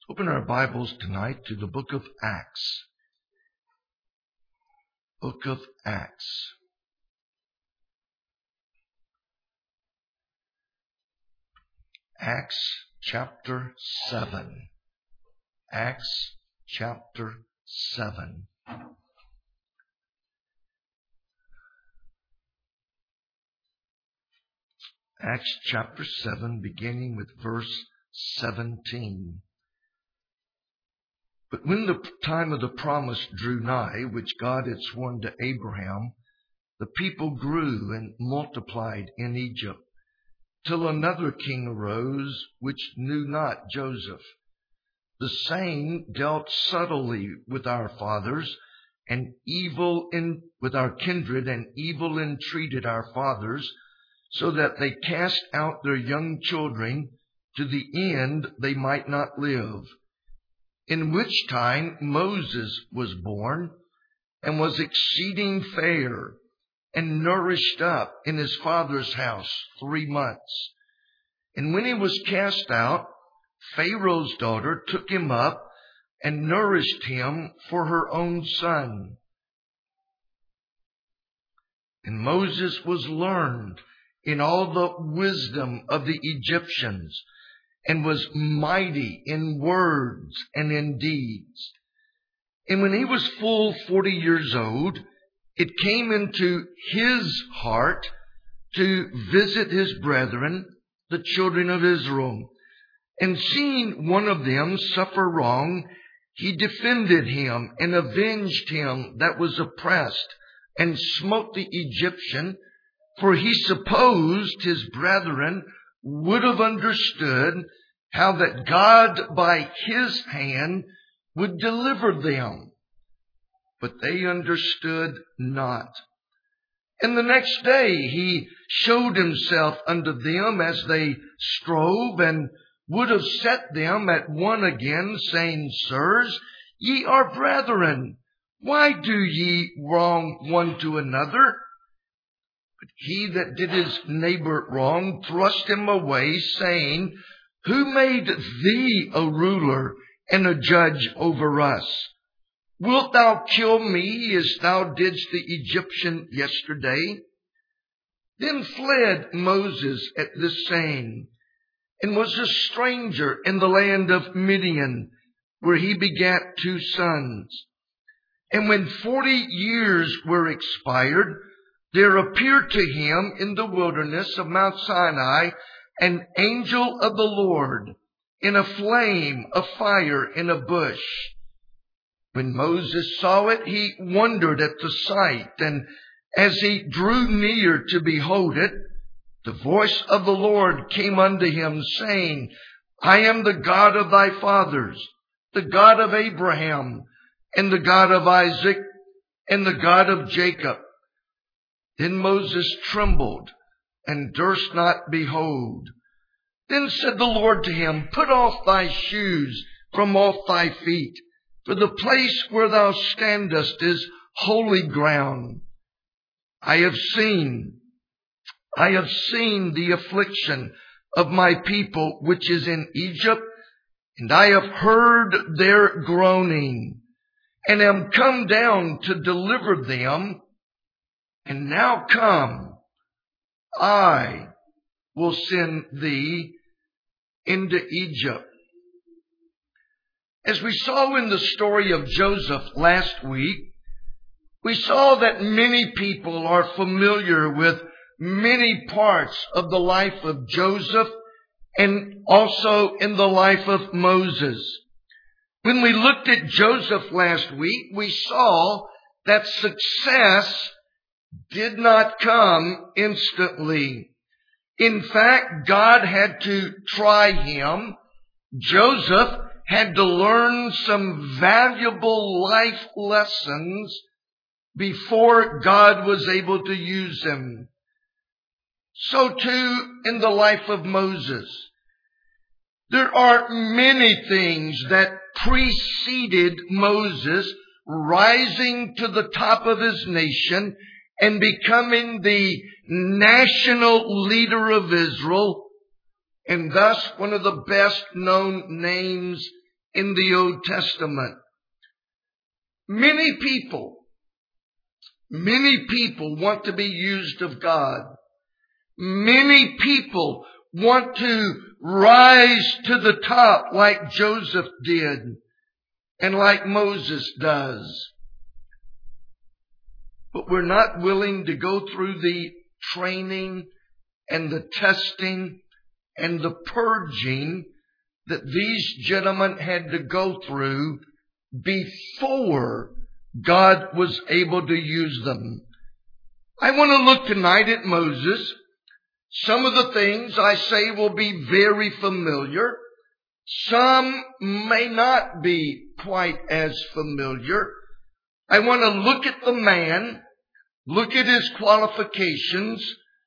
Open our Bibles tonight to the book of Acts. Book of Acts. Acts chapter 7. Acts chapter 7. Acts chapter 7, beginning with verse 17. But when the time of the promise drew nigh, which God had sworn to Abraham, the people grew and multiplied in Egypt, till another king arose, which knew not Joseph. The same dealt subtly with our fathers, and with our kindred, and evil entreated our fathers, so that they cast out their young children, to the end they might not live. In which time Moses was born, and was exceeding fair, and nourished up in his father's house 3 months. And when he was cast out, Pharaoh's daughter took him up, and nourished him for her own son. And Moses was learned in all the wisdom of the Egyptians, and was mighty in words and in deeds. And when he was full 40 years old, it came into his heart to visit his brethren, the children of Israel. And seeing one of them suffer wrong, he defended him and avenged him that was oppressed, and smote the Egyptian, for he supposed his brethren would have understood how that God by his hand would deliver them. But they understood not. And the next day he showed himself unto them as they strove, and would have set them at one again, saying, Sirs, ye are brethren. Why do ye wrong one to another? But he that did his neighbor wrong thrust him away, saying, Who made thee a ruler and a judge over us? Wilt thou kill me as thou didst the Egyptian yesterday? Then fled Moses at this saying, and was a stranger in the land of Midian, where he begat 2 sons. And when 40 years were expired, there appeared to him in the wilderness of Mount Sinai an angel of the Lord, in a flame of fire in a bush. When Moses saw it, he wondered at the sight, and as he drew near to behold it, the voice of the Lord came unto him, saying, I am the God of thy fathers, the God of Abraham, and the God of Isaac, and the God of Jacob. Then Moses trembled, and durst not behold. Then said the Lord to him, Put off thy shoes from off thy feet, for the place where thou standest is holy ground. I have seen the affliction of my people which is in Egypt, and I have heard their groaning, and am come down to deliver them. And now come, I will send thee into Egypt. As we saw in the story of Joseph last week, we saw that many people are familiar with many parts of the life of Joseph, and also in the life of Moses. When we looked at Joseph last week, we saw that success did not come instantly. In fact, God had to try him. Joseph had to learn some valuable life lessons before God was able to use him. So too in the life of Moses. There are many things that preceded Moses rising to the top of his nation and becoming the national leader of Israel, and thus one of the best known names in the Old Testament. Many people want to be used of God. Many people want to rise to the top like Joseph did and like Moses does. But we're not willing to go through the training and the testing and the purging that these gentlemen had to go through before God was able to use them. I want to look tonight at Moses. Some of the things I say will be very familiar. Some may not be quite as familiar. I want to look at the man, look at his qualifications,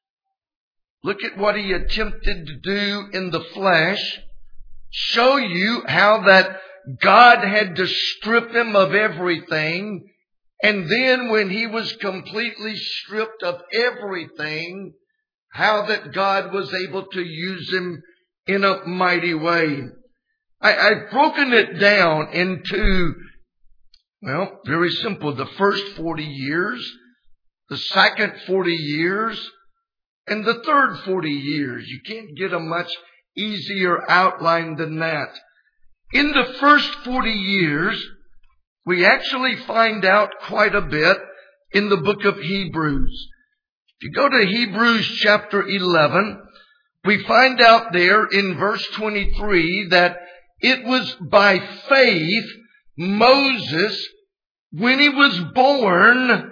look at what he attempted to do in the flesh, show you how that God had to strip him of everything, and then when he was completely stripped of everything, how that God was able to use him in a mighty way. I've broken it down into, well, very simple. The first 40 years, the second 40 years, and the third 40 years. You can't get a much easier outline than that. In the first 40 years, we actually find out quite a bit in the book of Hebrews. If you go to Hebrews chapter 11, we find out there in verse 23 that it was by faith Moses, when he was born,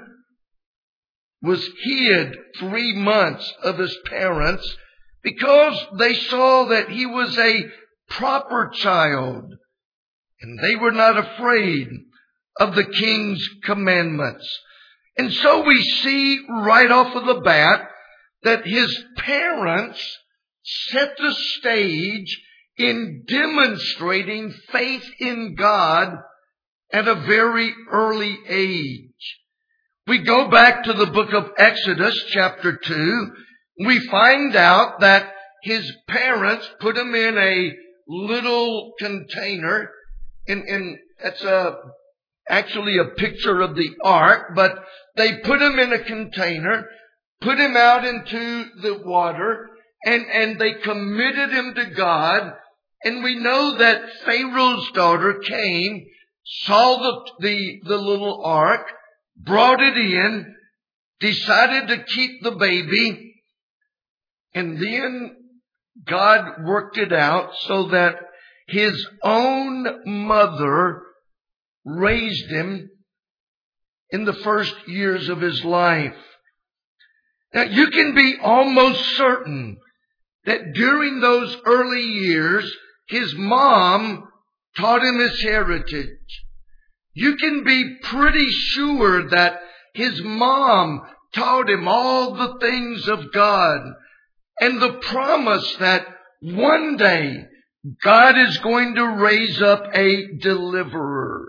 was hid 3 months of his parents because they saw that he was a proper child and they were not afraid of the king's commandments. And so we see right off of the bat that his parents set the stage in demonstrating faith in God at a very early age. We go back to the book of Exodus chapter 2. We find out that his parents put him in a little container, and it's actually a picture of the ark, but they put him in a container, put him out into the water, and they committed him to God. And we know that Pharaoh's daughter came, saw the little ark, brought it in, decided to keep the baby, and then God worked it out so that his own mother raised him in the first years of his life. Now, you can be almost certain that during those early years, his mom taught him his heritage. You can be pretty sure that his mom taught him all the things of God and the promise that one day God is going to raise up a deliverer.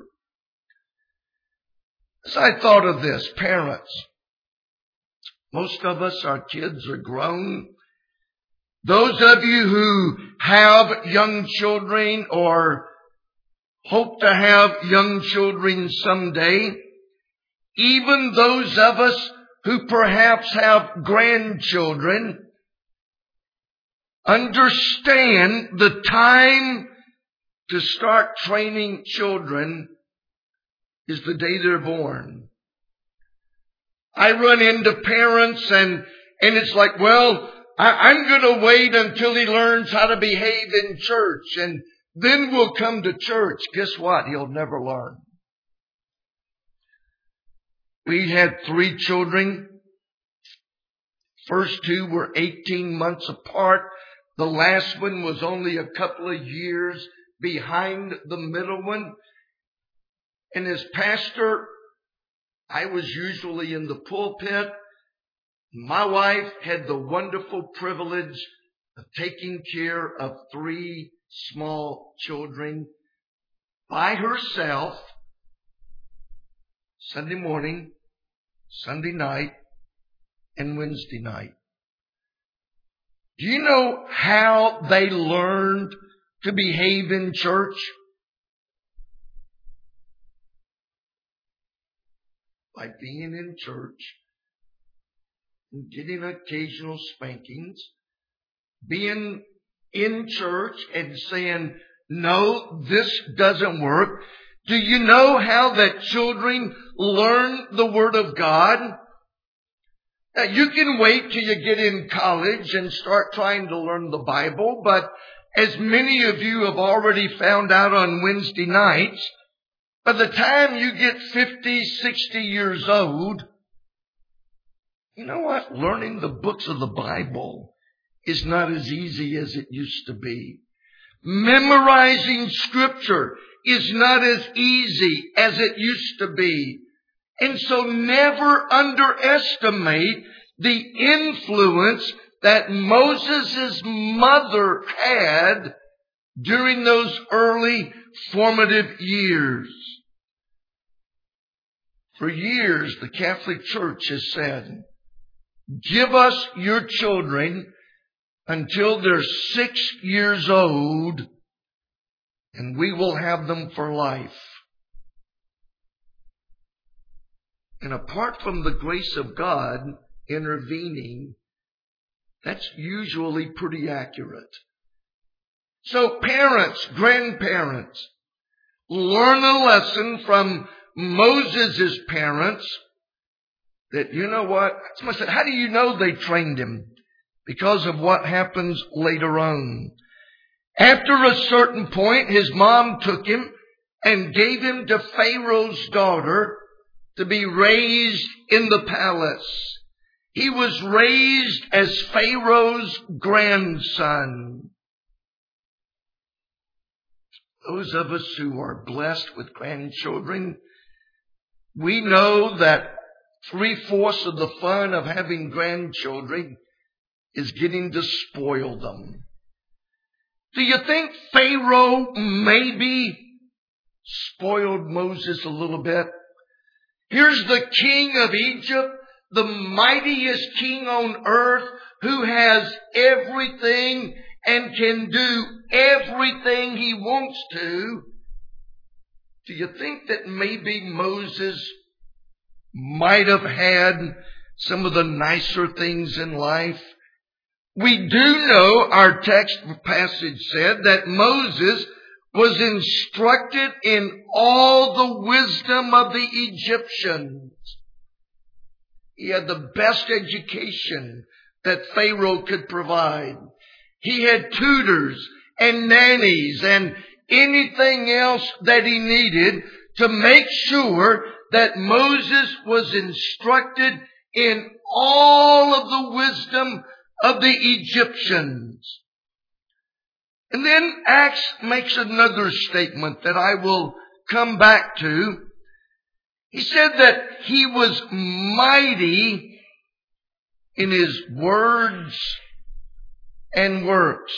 As I thought of this, parents, most of us, our kids are grown. Those of you who have young children or hope to have young children someday, even those of us who perhaps have grandchildren, understand the time to start training children is the day they're born. I run into parents and it's like, well, I'm going to wait until he learns how to behave in church and then we'll come to church. Guess what? He'll never learn. We had 3 children. First 2 were 18 months apart. The last one was only a couple of years behind the middle one. And as pastor, I was usually in the pulpit. My wife had the wonderful privilege of taking care of 3 small children by herself, Sunday morning, Sunday night, and Wednesday night. Do you know how they learned to behave in church? by being in church and getting occasional spankings, being in church and saying, no, this doesn't work. Do you know how that children learn the Word of God? Now, you can wait till you get in college and start trying to learn the Bible, but as many of you have already found out on Wednesday nights, by the time you get 50, 60 years old, you know what? Learning the books of the Bible is not as easy as it used to be. Memorizing Scripture is not as easy as it used to be. And so never underestimate the influence that Moses' mother had during those early formative years. For years, the Catholic Church has said, give us your children until they're 6 years old, and we will have them for life. And apart from the grace of God intervening, that's usually pretty accurate. So parents, grandparents, learn a lesson from Moses' parents that, you know what? Somebody said, how do you know they trained him? Because of what happens later on. After a certain point, his mom took him and gave him to Pharaoh's daughter to be raised in the palace. He was raised as Pharaoh's grandson. Those of us who are blessed with grandchildren, we know that 3/4 of the fun of having grandchildren is getting to spoil them. Do you think Pharaoh maybe spoiled Moses a little bit? Here's the king of Egypt, the mightiest king on earth, who has everything and can do everything he wants to. Do you think that maybe Moses might have had some of the nicer things in life? We do know, our text passage said, that Moses was instructed in all the wisdom of the Egyptians. He had the best education that Pharaoh could provide. He had tutors and nannies and anything else that he needed to make sure that Moses was instructed in all of the wisdom of the Egyptians. And then Acts makes another statement that I will come back to. He said that he was mighty in his words and works.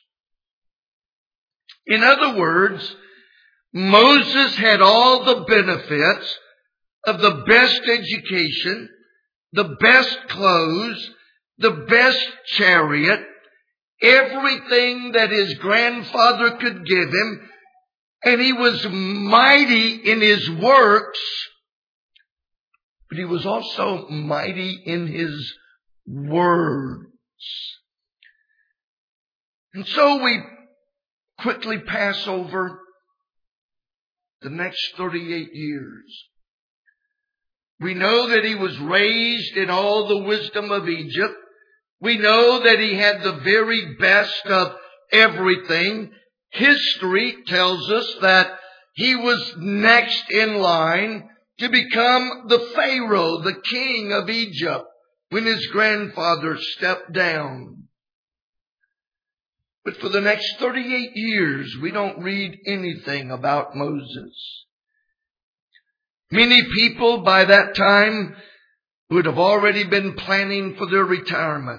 In other words, Moses had all the benefits of the best education, the best clothes, the best chariot, everything that his grandfather could give him, and he was mighty in his works, but he was also mighty in his words. And so we quickly pass over the next 38 years. We know that he was raised in all the wisdom of Egypt. We know that he had the very best of everything. History tells us that he was next in line to become the Pharaoh, the king of Egypt, when his grandfather stepped down. But for the next 38 years, we don't read anything about Moses. Many people by that time would have already been planning for their retirement.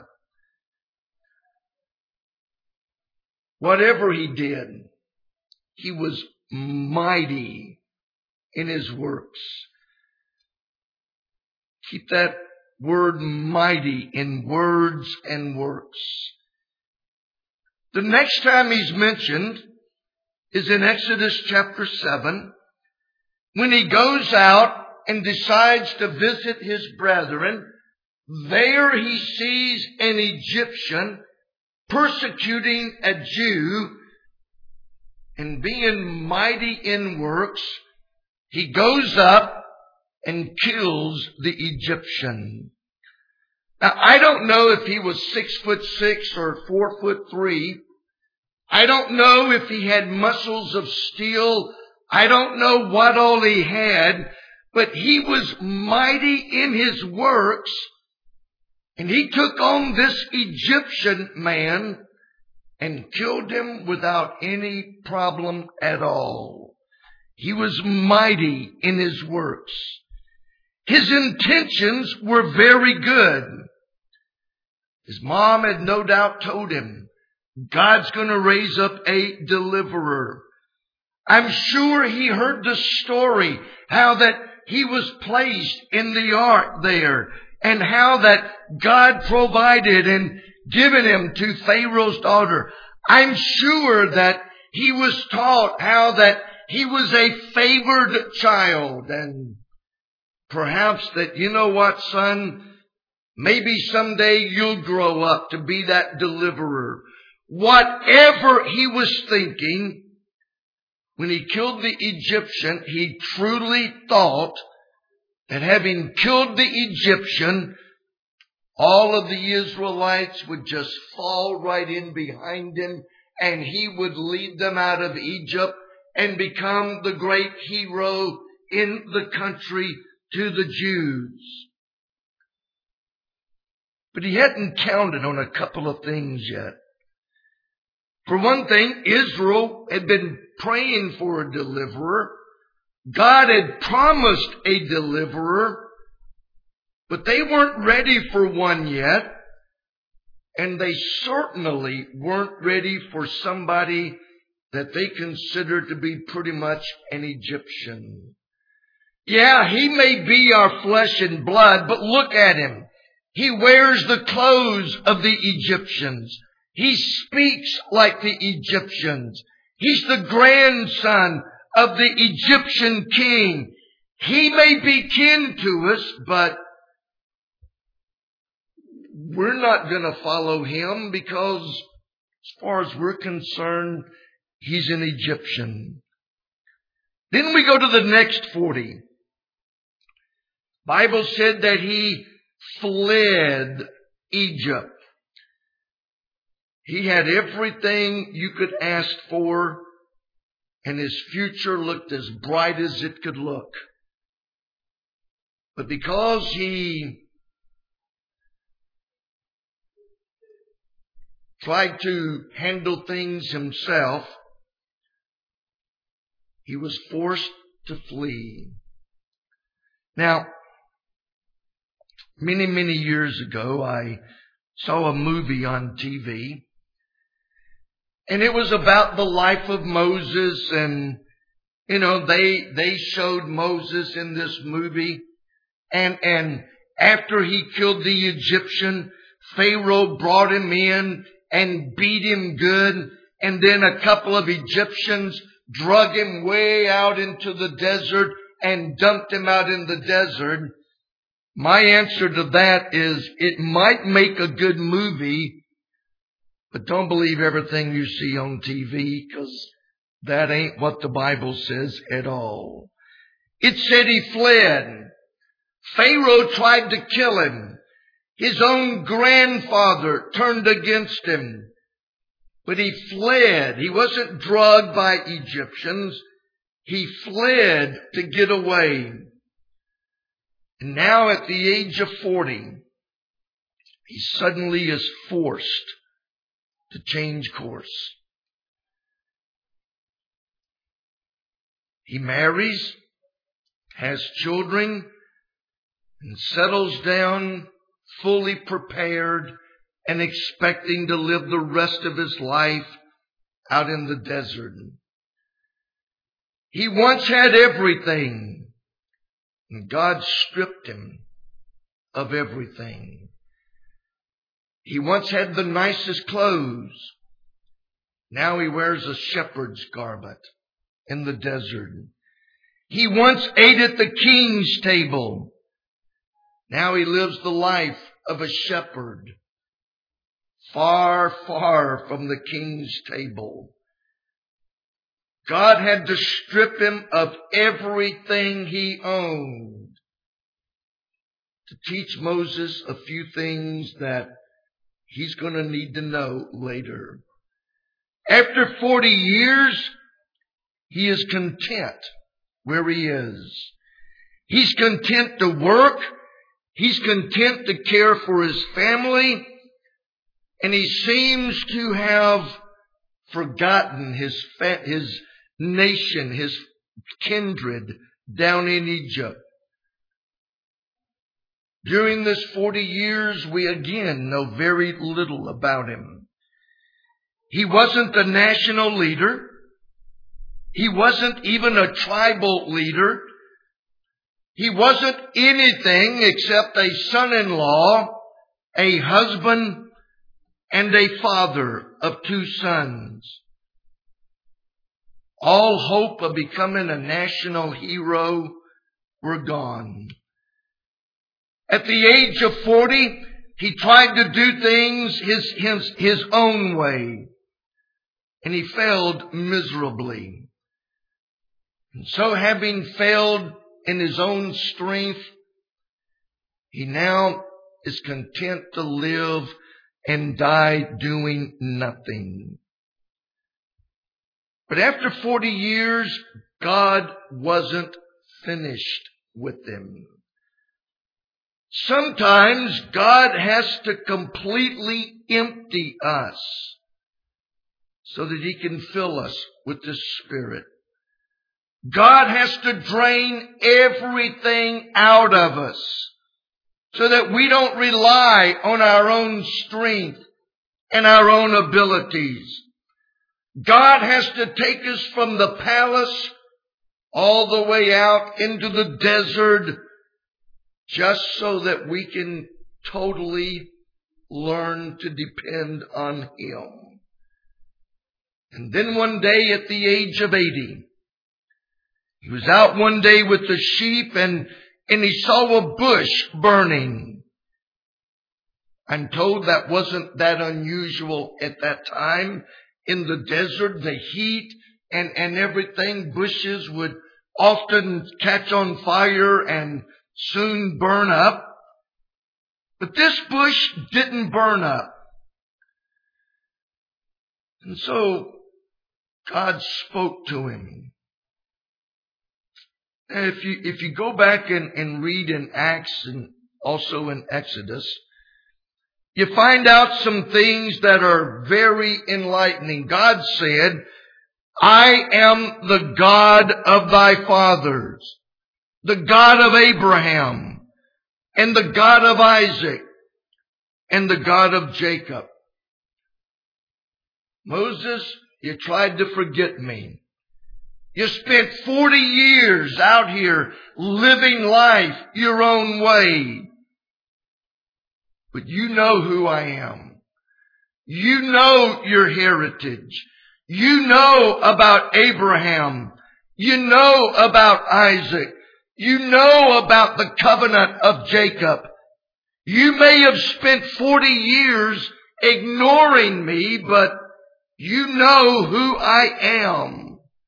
Whatever he did, he was mighty in his works. Keep that word mighty in words and works. The next time he's mentioned is in Exodus chapter 7, when he goes out and decides to visit his brethren. There he sees an Egyptian persecuting a Jew, and being mighty in works, he goes up and kills the Egyptian. Now, I don't know if he was 6'6" or 4'3". I don't know if he had muscles of steel. I don't know what all he had, but he was mighty in his works, and he took on this Egyptian man and killed him without any problem at all. He was mighty in his works. His intentions were very good. His mom had no doubt told him, God's going to raise up a deliverer. I'm sure he heard the story, how that he was placed in the ark there, and how that God provided and given him to Pharaoh's daughter. I'm sure that he was taught how that he was a favored child, and perhaps that, you know what, son, maybe someday you'll grow up to be that deliverer. Whatever he was thinking, when he killed the Egyptian, he truly thought that having killed the Egyptian, all of the Israelites would just fall right in behind him, and he would lead them out of Egypt and become the great hero in the country to the Jews. But he hadn't counted on a couple of things yet. For one thing, Israel had been praying for a deliverer. God had promised a deliverer, but they weren't ready for one yet. And they certainly weren't ready for somebody that they considered to be pretty much an Egyptian. Yeah, he may be our flesh and blood, but look at him. He wears the clothes of the Egyptians. He speaks like the Egyptians. He's the grandson of the Egyptian king. He may be kin to us, but we're not going to follow him because, as far as we're concerned, he's an Egyptian. Then we go to the next 40. Bible said that he fled Egypt. He had everything you could ask for, and his future looked as bright as it could look. But because he tried to handle things himself, he was forced to flee. Now, many, many years ago, I saw a movie on TV. And it was about the life of Moses, and, they showed Moses in this movie. And after he killed the Egyptian, Pharaoh brought him in and beat him good. And then a couple of Egyptians drug him way out into the desert and dumped him out in the desert. My answer to that is, it might make a good movie, but don't believe everything you see on TV, because that ain't what the Bible says at all. It said he fled. Pharaoh tried to kill him. His own grandfather turned against him. But he fled. He wasn't drugged by Egyptians. He fled to get away. And now at the age of 40, he suddenly is forced to change course. He marries, has children, and settles down fully prepared and expecting to live the rest of his life out in the desert. He once had everything, and God stripped him of everything. He once had the nicest clothes. Now he wears a shepherd's garment in the desert. He once ate at the king's table. Now he lives the life of a shepherd, far, far from the king's table. God had to strip him of everything he owned to teach Moses a few things that he's going to need to know later. After 40 years, he is content where he is. He's content to work. He's content to care for his family. And he seems to have forgotten his nation, his kindred down in Egypt. During this 40 years, we again know very little about him. He wasn't a national leader. He wasn't even a tribal leader. He wasn't anything except a son-in-law, a husband, and a father of 2 sons. All hope of becoming a national hero were gone. At the age of 40, he tried to do things his own way. And he failed miserably. And so having failed in his own strength, he now is content to live and die doing nothing. But after 40 years, God wasn't finished with him. Sometimes God has to completely empty us so that he can fill us with the Spirit. God has to drain everything out of us so that we don't rely on our own strength and our own abilities. God has to take us from the palace all the way out into the desert just so that we can totally learn to depend on him. And then one day at the age of 80, he was out one day with the sheep and he saw a bush burning. I'm told that wasn't that unusual at that time. In the desert, the heat and everything, bushes would often catch on fire and soon burn up. But this bush didn't burn up. And so God spoke to him. And if you go back and read in Acts and also in Exodus, you find out some things that are very enlightening. God said, I am the God of thy fathers, the God of Abraham, and the God of Isaac, and the God of Jacob. Moses, you tried to forget me. You spent 40 years out here living life your own way. But you know who I am. You know your heritage. You know about Abraham. You know about Isaac. You know about the covenant of Jacob. You may have spent 40 years ignoring me, but you know who I am.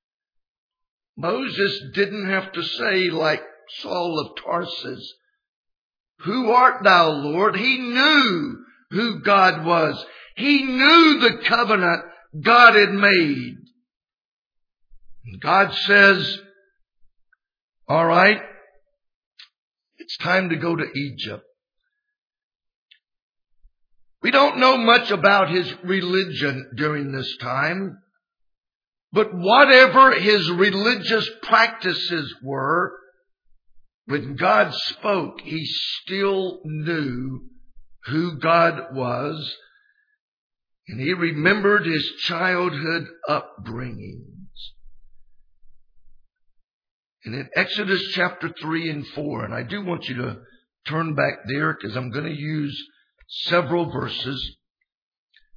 Moses didn't have to say like Saul of Tarsus, who art thou, Lord? He knew who God was. He knew the covenant God had made. And God says, all right, it's time to go to Egypt. We don't know much about his religion during this time, but whatever his religious practices were, when God spoke, he still knew who God was, and he remembered his childhood upbringings. And in Exodus chapter 3 and 4, and I do want you to turn back there because I'm going to use several verses.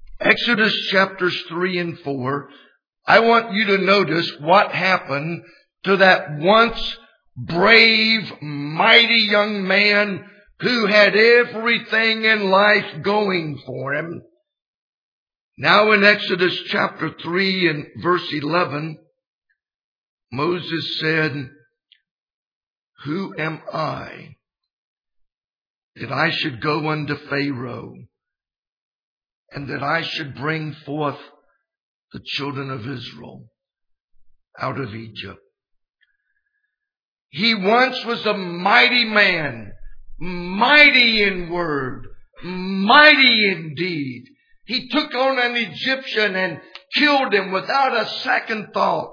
Exodus chapters 3 and 4, I want you to notice what happened to that once brave, mighty young man who had everything in life going for him. Now in Exodus chapter 3 and verse 11, Moses said, "Who am I that I should go unto Pharaoh, and that I should bring forth the children of Israel out of Egypt?" He once was a mighty man, mighty in word, mighty in deed. He took on an Egyptian and killed him without a second thought.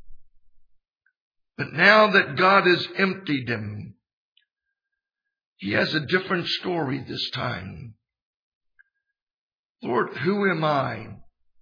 But now that God has emptied him, he has a different story this time. "Lord, who am I?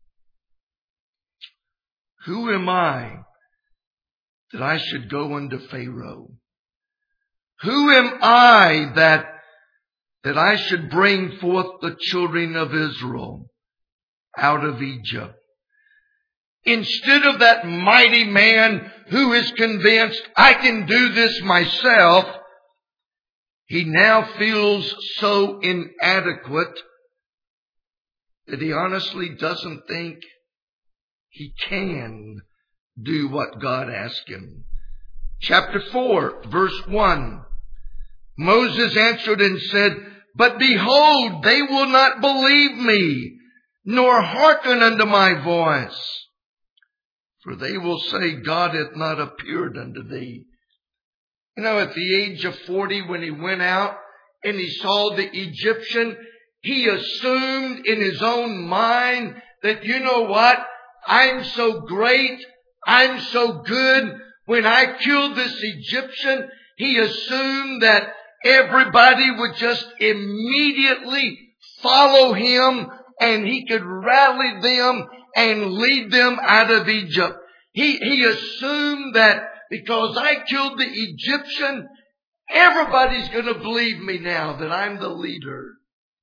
Who am I that I should go unto Pharaoh? Who am I that I should bring forth the children of Israel out of Egypt?" Instead of that mighty man who is convinced, "I can do this myself," he now feels so inadequate that he honestly doesn't think he can do what God asked him. Chapter 4, verse 1. Moses answered and said, "But behold, they will not believe me, nor hearken unto my voice. For they will say, God hath not appeared unto thee." You know, at the age of 40, when he went out and he saw the Egyptian, he assumed in his own mind that, you know what? I'm so great. I'm so good. When I killed this Egyptian, he assumed that everybody would just immediately follow him and he could rally them and lead them out of Egypt. He assumed that because I killed the Egyptian, everybody's going to believe me now that I'm the leader.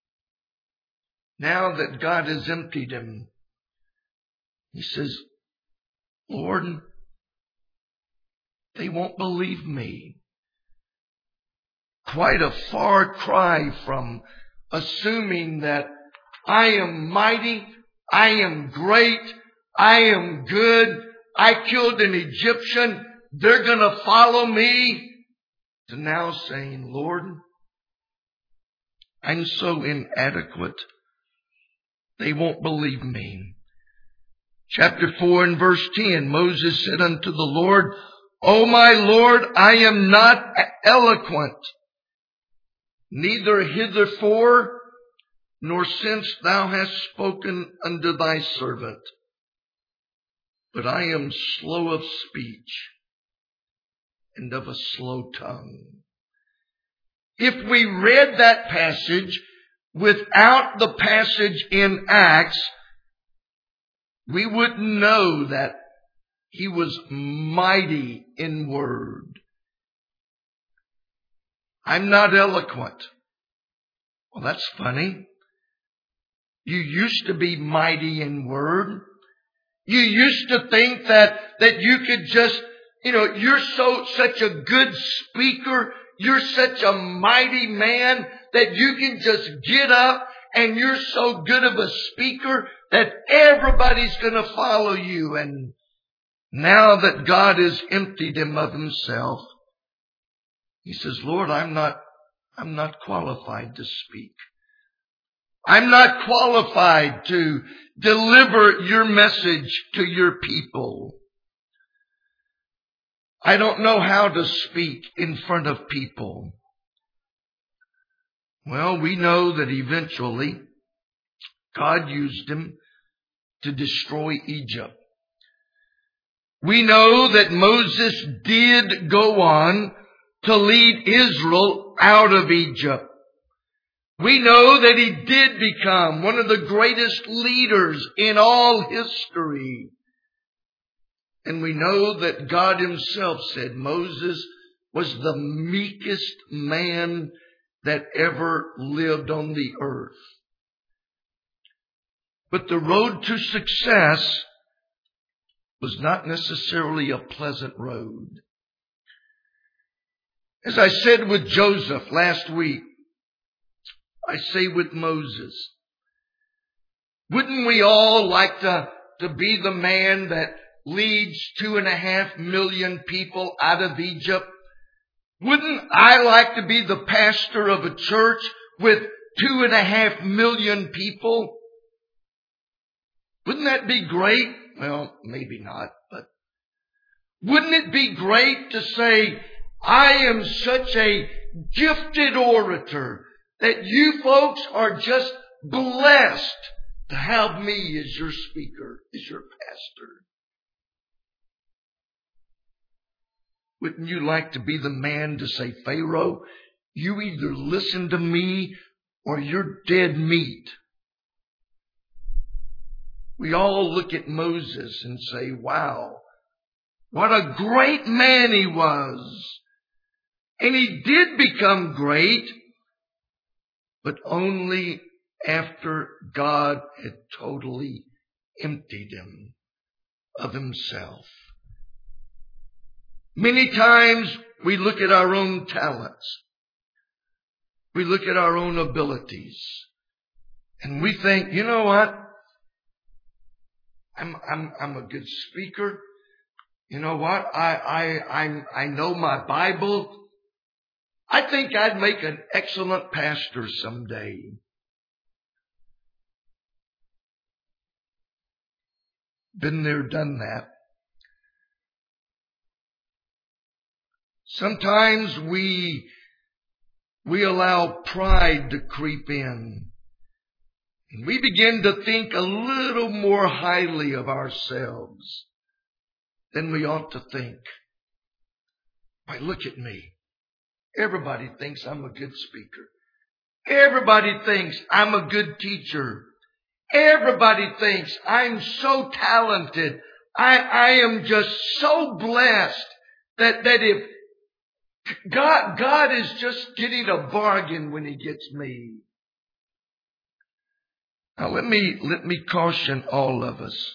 Now that God has emptied him, he says, "Lord, they won't believe me." Quite a far cry from assuming that I am mighty, I am great, I am good, I killed an Egyptian, they're going to follow me, to now saying, "Lord, I'm so inadequate, they won't believe me." Chapter 4 and verse 10, Moses said unto the Lord, "O my Lord, I am not eloquent, neither hitherfore nor since thou hast spoken unto thy servant, but I am slow of speech and of a slow tongue." If we read that passage without the passage in Acts, we wouldn't know that he was mighty in word. "I'm not eloquent." Well, that's funny. You used to be mighty in word. You used to think that you could just, you're such a good speaker. You're such a mighty man that you can just get up and you're so good of a speaker that everybody's going to follow you. And now that God has emptied him of himself, he says, "Lord, I'm not qualified to speak. I'm not qualified to deliver your message to your people. I don't know how to speak in front of people." Well, we know that eventually God used him to destroy Egypt. We know that Moses did go on to lead Israel out of Egypt. We know that he did become one of the greatest leaders in all history. And we know that God himself said Moses was the meekest man that ever lived on the earth. But the road to success was not necessarily a pleasant road. As I said with Joseph last week, I say with Moses, wouldn't we all like to be the man that leads 2.5 million people out of Egypt? Wouldn't I like to be the pastor of a church with 2.5 million people? Wouldn't that be great? Well, maybe not, but wouldn't it be great to say, I am such a gifted orator that you folks are just blessed to have me as your speaker, as your pastor? Wouldn't you like to be the man to say, Pharaoh, you either listen to me or you're dead meat? We all look at Moses and say, wow, what a great man he was. And he did become great, but only after God had totally emptied him of himself. Many times we look at our own talents. We look at our own abilities. And we think, you know what? I'm a good speaker. You know what? I know my Bible. I think I'd make an excellent pastor someday. Been there, done that. Sometimes we allow pride to creep in. And we begin to think a little more highly of ourselves than we ought to think. Why, look at me. Everybody thinks I'm a good speaker. Everybody thinks I'm a good teacher. Everybody thinks I'm so talented. I am just so blessed that if God is just getting a bargain when He gets me. Now let me caution all of us.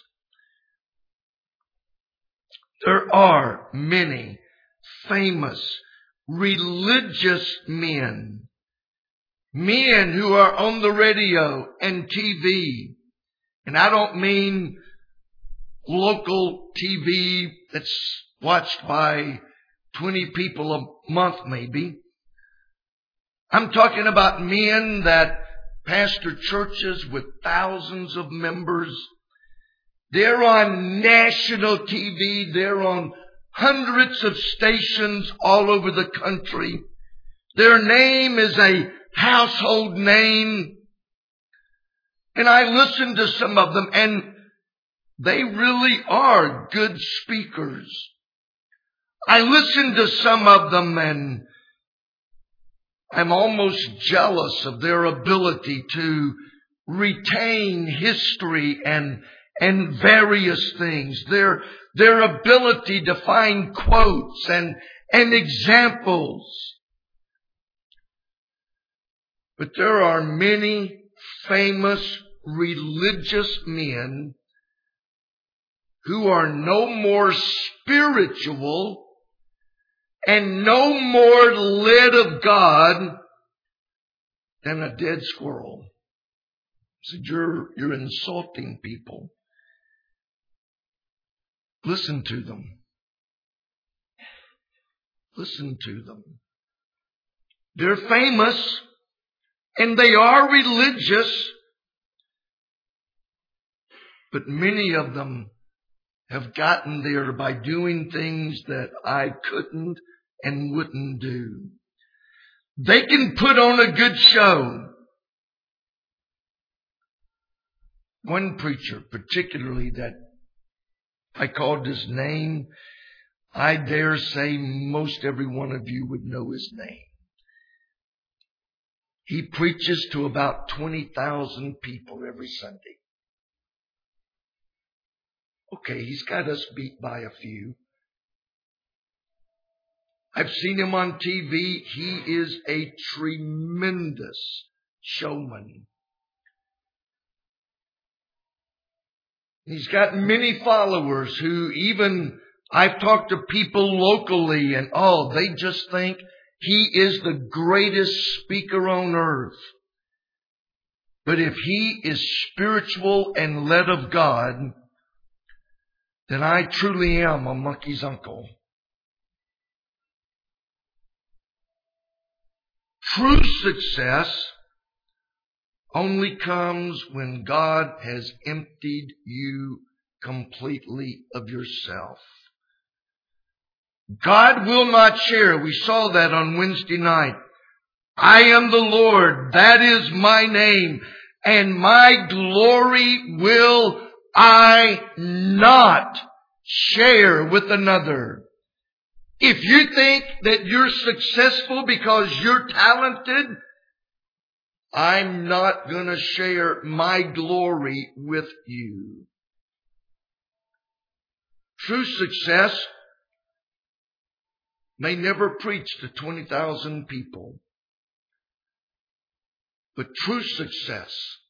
There are many famous religious men who are on the radio and TV. And I don't mean local TV that's watched by 20 people a month maybe. I'm talking about men that pastor churches with thousands of members. They're on national TV. They're on hundreds of stations all over the country. Their name is a household name. And I listen to some of them, and they really are good speakers. I listen to some of them, and I'm almost jealous of their ability to retain history and various things. Their ability to find quotes and examples. But there are many famous religious men who are no more spiritual and no more led of God than a dead squirrel. So you're insulting people. Listen to them. Listen to them. They're famous and they are religious, but many of them have gotten there by doing things that I couldn't and wouldn't do. They can put on a good show. One preacher, particularly, that I called his name, I dare say most every one of you would know his name. He preaches to about 20,000 people every Sunday. Okay, he's got us beat by a few. I've seen him on TV. He is a tremendous showman. He's got many followers who even I've talked to people locally and they just think he is the greatest speaker on earth. But if he is spiritual and led of God, then I truly am a monkey's uncle. True success only comes when God has emptied you completely of yourself. God will not share. We saw that on Wednesday night. I am the Lord. That is my name. And my glory will I not share with another. If you think that you're successful because you're talented, I'm not going to share my glory with you. True success may never preach to 20,000 people. But true success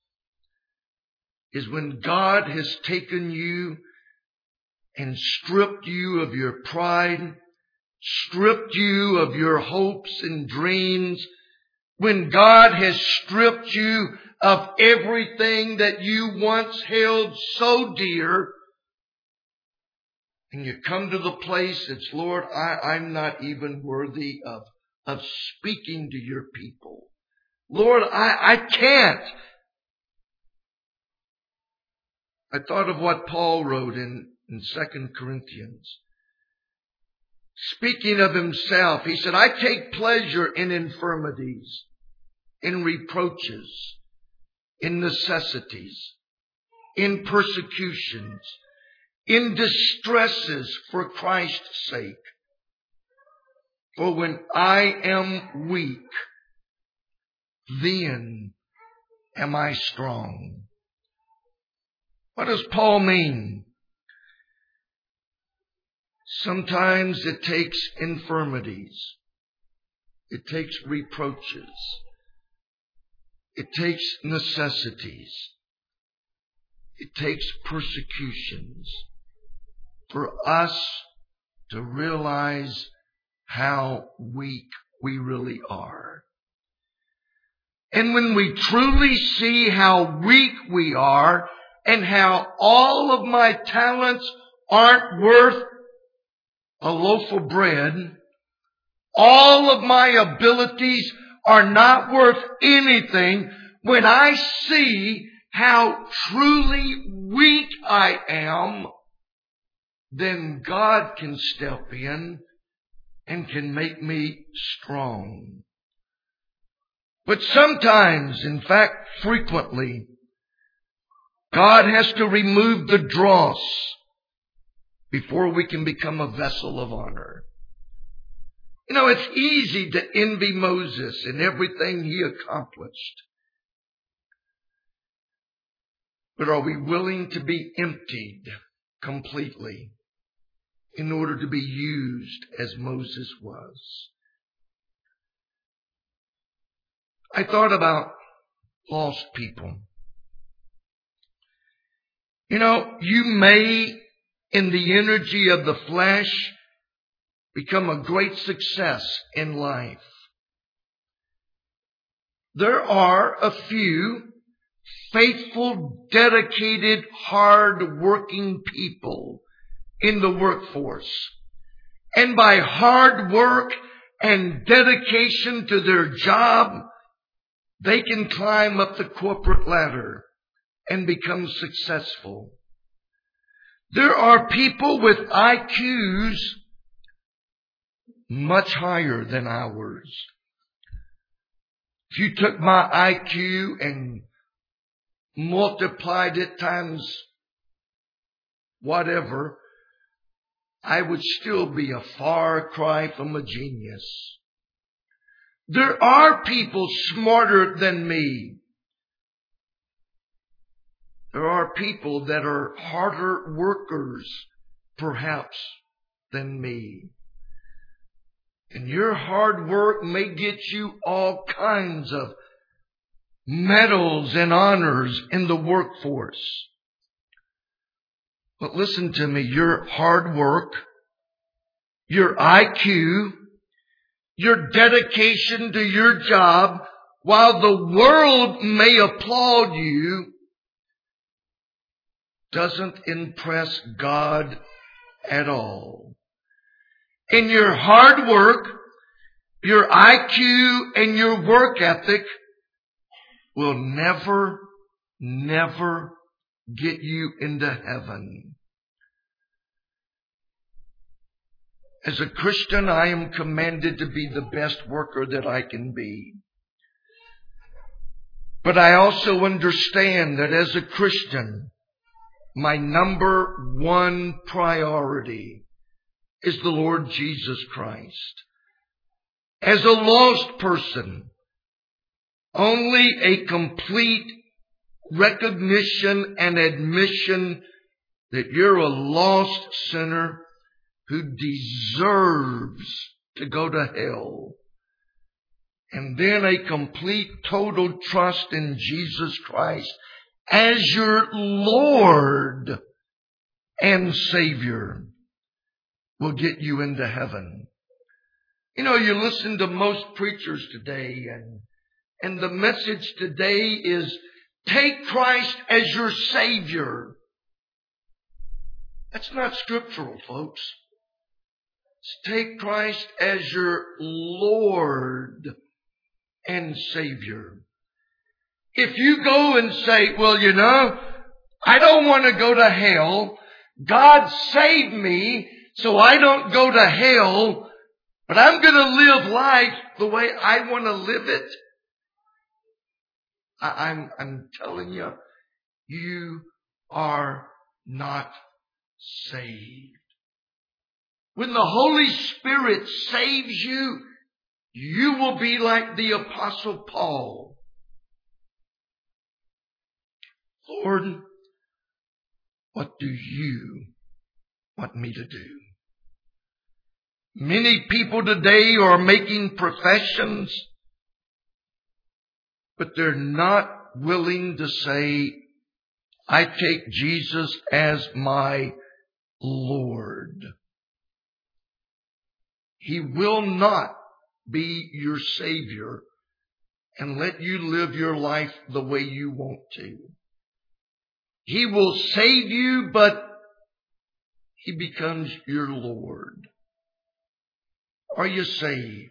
is when God has taken you and stripped you of your pride, stripped you of your hopes and dreams, when God has stripped you of everything that you once held so dear, and you come to the place that's, Lord, I'm not even worthy of speaking to your people. Lord, I can't. I thought of what Paul wrote in 2 Corinthians. Speaking of himself, he said, I take pleasure in infirmities, in reproaches, in necessities, in persecutions, in distresses for Christ's sake. For when I am weak, then am I strong. What does Paul mean? Sometimes it takes infirmities. It takes reproaches. It takes necessities. It takes persecutions for us to realize how weak we really are. And when we truly see how weak we are and how all of my talents aren't worth a loaf of bread, all of my abilities are not worth anything, when I see how truly weak I am, then God can step in and can make me strong. But sometimes, in fact, frequently, God has to remove the dross before we can become a vessel of honor. You know, it's easy to envy Moses and everything he accomplished. But are we willing to be emptied completely in order to be used as Moses was? I thought about lost people. You know, you may, in the energy of the flesh, become a great success in life. There are a few faithful, dedicated, hard-working people in the workforce. And by hard work and dedication to their job, they can climb up the corporate ladder and become successful. There are people with IQs much higher than ours. If you took my IQ and multiplied it times whatever, I would still be a far cry from a genius. There are people smarter than me. There are people that are harder workers, perhaps, than me. And your hard work may get you all kinds of medals and honors in the workforce. But listen to me, your hard work, your IQ, your dedication to your job, while the world may applaud you, doesn't impress God at all. And your hard work, your IQ, and your work ethic will never get you into heaven. As a Christian, I am commanded to be the best worker that I can be. But I also understand that as a Christian, my number one priority is the Lord Jesus Christ. As a lost person, only a complete recognition and admission that you're a lost sinner who deserves to go to hell, and then a complete, total trust in Jesus Christ as your Lord and Savior will get you into heaven. You know, you listen to most preachers today, and the message today is, take Christ as your Savior. That's not scriptural, folks. It's take Christ as your Lord and Savior. If you go and say, well, you know, I don't want to go to hell. God saved me so I don't go to hell, but I'm going to live life the way I want to live it. I'm telling you, you are not saved. When the Holy Spirit saves you, you will be like the Apostle Paul. Lord, what do you want me to do? Many people today are making professions, but they're not willing to say, I take Jesus as my Lord. He will not be your Savior and let you live your life the way you want to. He will save you, but He becomes your Lord. Are you saved?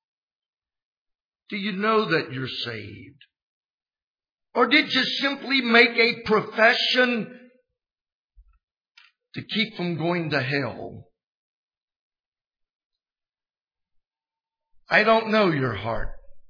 Do you know that you're saved? Or did you simply make a profession to keep from going to hell? I don't know your heart.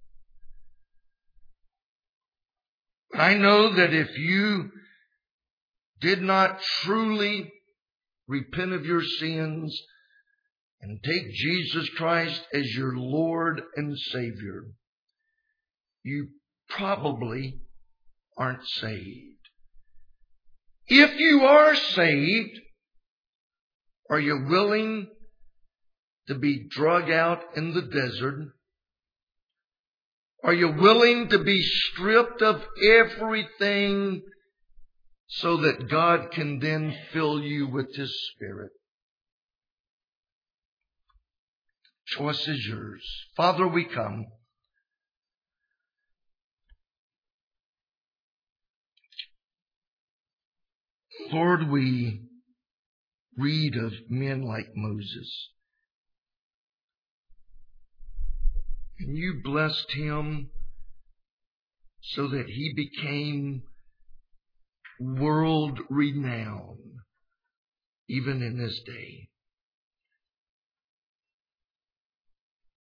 But I know that if you did not truly repent of your sins and take Jesus Christ as your Lord and Savior, you probably aren't saved. If you are saved, are you willing to be drug out in the desert? Are you willing to be stripped of everything so that God can then fill you with His Spirit? Choice is yours. Father, we come. Lord, we read of men like Moses. And you blessed him so that he became world renowned, even in this day.